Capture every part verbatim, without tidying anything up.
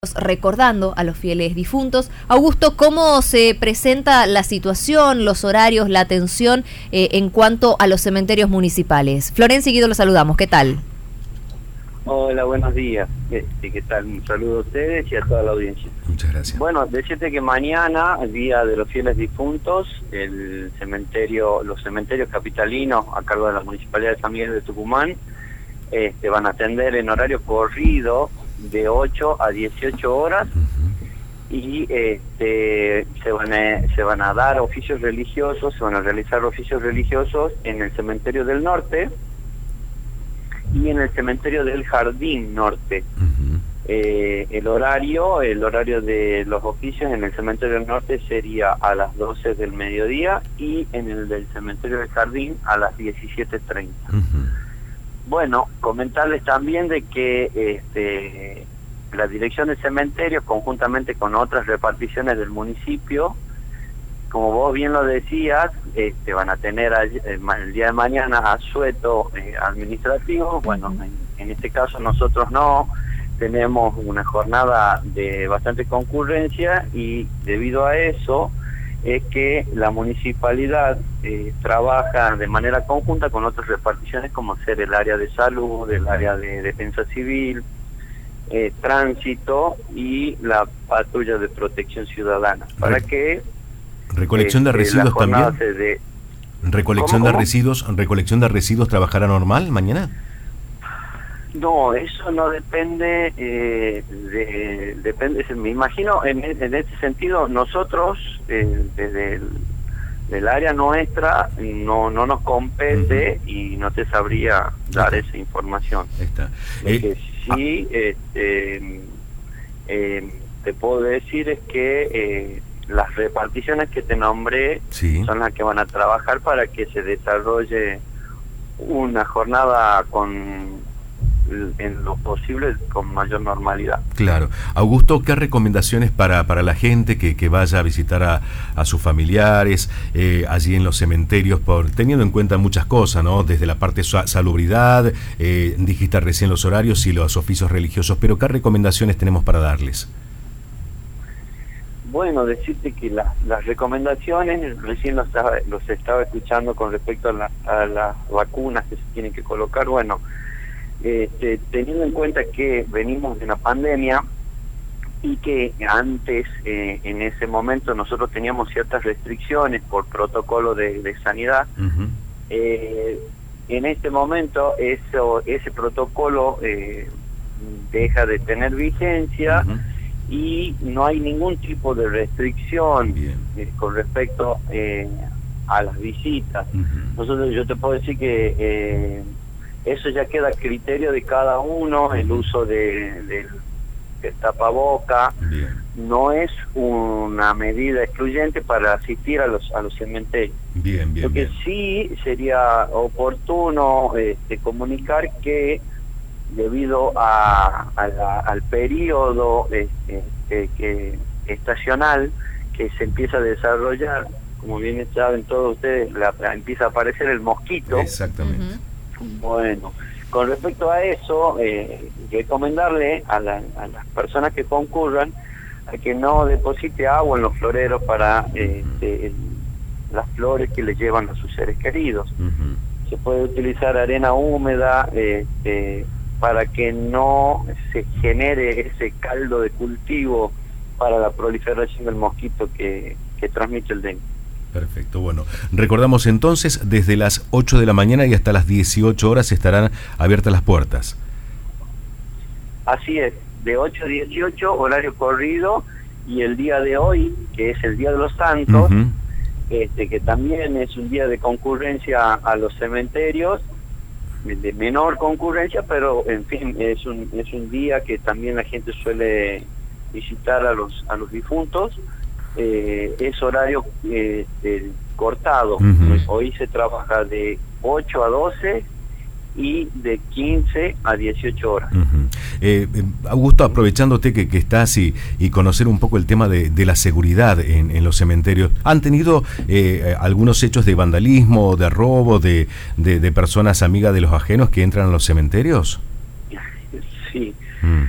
recordando a los fieles difuntos. Augusto, ¿cómo se presenta la situación, los horarios, la atención eh, en cuanto a los cementerios municipales? Florencia y Guido, los saludamos. ¿Qué tal? Hola, buenos días. Este, ¿Qué tal? Un saludo a ustedes y a toda la audiencia. Muchas gracias. Bueno, decirte que mañana, el Día de los Fieles Difuntos, el cementerio, los cementerios capitalinos a cargo de la Municipalidad de San Miguel de Tucumán este, van a atender en horario corrido de ocho a dieciocho horas uh-huh. y este, se, van a, se van a dar oficios religiosos, se van a realizar oficios religiosos en el Cementerio del Norte y en el Cementerio del Jardín Norte. Uh-huh. Eh, el horario, el horario de los oficios en el Cementerio del Norte sería a las doce del mediodía y en el del Cementerio del Jardín a las diecisiete treinta. Uh-huh. Bueno, comentarles también de que este, la Dirección de Cementerios, conjuntamente con otras reparticiones del municipio, como vos bien lo decías, este, van a tener el, el día de mañana asueto eh, administrativo. Bueno, en, en este caso nosotros no, tenemos una jornada de bastante concurrencia y debido a eso es que la municipalidad eh, trabaja de manera conjunta con otras reparticiones como ser el área de salud, el área de defensa civil, eh, tránsito y la patrulla de protección ciudadana, para que recolección de residuos también. De... Recolección ¿Cómo, de cómo? residuos, recolección de residuos trabajará normal mañana. No, eso no depende, eh, de, depende, me imagino, en, en este sentido, nosotros, eh, desde el del área nuestra, no no nos compete uh-huh. y no te sabría dar Está. esa información. Está. Lo Eh, que sí ah. este, eh, te puedo decir es que eh, las reparticiones que te nombré sí. son las que van a trabajar para que se desarrolle una jornada con en lo posible con mayor normalidad. Claro. Augusto, ¿qué recomendaciones para, para la gente que, que vaya a visitar a, a sus familiares eh, allí en los cementerios, por teniendo en cuenta muchas cosas, ¿no? Desde la parte de salubridad, eh, dijiste recién los horarios y los oficios religiosos, pero ¿qué recomendaciones tenemos para darles? Bueno, decirte que la, las recomendaciones, recién los estaba, los estaba escuchando con respecto a, la, a las vacunas que se tienen que colocar. Bueno, Este, teniendo en cuenta que venimos de una pandemia y que antes, eh, en ese momento, nosotros teníamos ciertas restricciones por protocolo de, de sanidad, uh-huh. eh, en este momento eso, ese protocolo eh, deja de tener vigencia uh-huh. y no hay ningún tipo de restricción eh, con respecto eh, a las visitas. Uh-huh. Nosotros, yo te puedo decir que eh, eso ya queda a criterio de cada uno, el uso de, de, del tapaboca. Bien. No es una medida excluyente para asistir a los a los cementerios. Bien, bien, Lo que bien. sí sería oportuno este, comunicar que debido a, a la, al periodo este, este, que estacional que se empieza a desarrollar, como bien saben todos ustedes, la, empieza a aparecer el mosquito. Exactamente. Uh-huh. Bueno, con respecto a eso, eh, recomendarle a, la, a las personas que concurran a que no deposite agua en los floreros para eh, de, el, las flores que les llevan a sus seres queridos. Uh-huh. Se puede utilizar arena húmeda este, para que no se genere ese caldo de cultivo para la proliferación del mosquito que, que transmite el dengue. Perfecto, bueno, recordamos entonces, desde las ocho de la mañana y hasta las dieciocho horas estarán abiertas las puertas. Así es, de ocho a dieciocho, horario corrido, y el día de hoy, que es el Día de los Santos, uh-huh. este, que también es un día de concurrencia a los cementerios, de menor concurrencia, pero en fin, es un, es un día que también la gente suele visitar a los, a los difuntos. Eh, es horario eh, eh, cortado. Uh-huh. Hoy se trabaja de ocho a doce y de quince a dieciocho horas. Uh-huh. eh, Augusto, aprovechándote que, que estás y, y conocer un poco el tema de, de la seguridad en, en los cementerios, ¿han tenido eh, algunos hechos de vandalismo, de robo, de, de, de personas amigas de los ajenos que entran a los cementerios? Sí. Mm. Sí,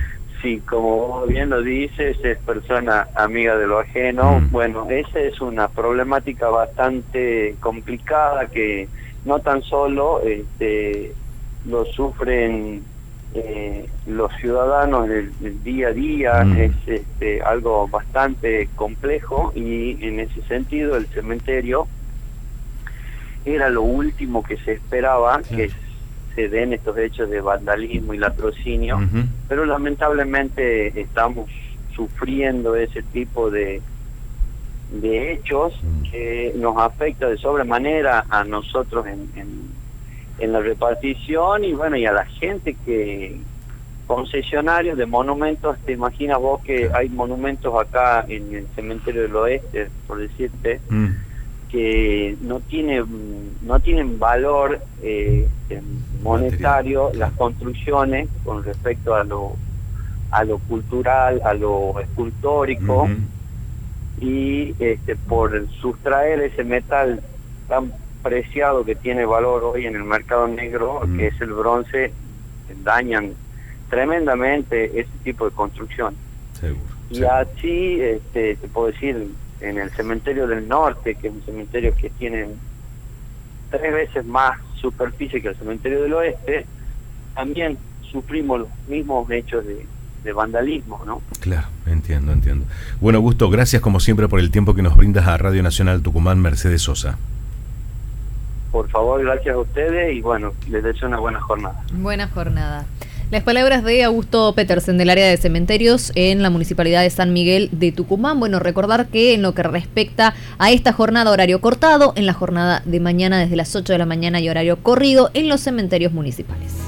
sí, como vos bien lo dices, es persona amiga de lo ajeno. Mm. Bueno, esa es una problemática bastante complicada que no tan solo este, lo sufren eh, los ciudadanos del, del día a día, mm. es este, algo bastante complejo, y en ese sentido el cementerio era lo último que se esperaba, sí. que se den estos hechos de vandalismo y latrocinio, uh-huh. pero lamentablemente estamos sufriendo ese tipo de de hechos que nos afecta de sobremanera a nosotros en, en, en la repartición, y bueno, y a la gente que concesionarios de monumentos. Te imaginas vos que hay monumentos acá en el Cementerio del Oeste, por decirte, mm. que no tiene no tienen valor eh, monetario Material. Las construcciones con respecto a lo a lo cultural, a lo escultórico, uh-huh. y este, por sustraer ese metal tan preciado que tiene valor hoy en el mercado negro, uh-huh. que es el bronce, dañan tremendamente ese tipo de construcción. Seguro, y seguro. así este, te puedo decir, en el Cementerio del Norte, que es un cementerio que tiene tres veces más superficie que el Cementerio del Oeste, también sufrimos los mismos hechos de, de vandalismo, ¿no? Claro, entiendo, entiendo. Bueno, Augusto, gracias como siempre por el tiempo que nos brindas a Radio Nacional Tucumán. Mercedes Sosa. Por favor, gracias a ustedes, y bueno, les deseo una buena jornada. Buena jornada. Las palabras de Augusto Petersen del área de cementerios en la Municipalidad de San Miguel de Tucumán. Bueno, recordar que en lo que respecta a esta jornada horario cortado, en la jornada de mañana desde las ocho de la mañana y horario corrido en los cementerios municipales.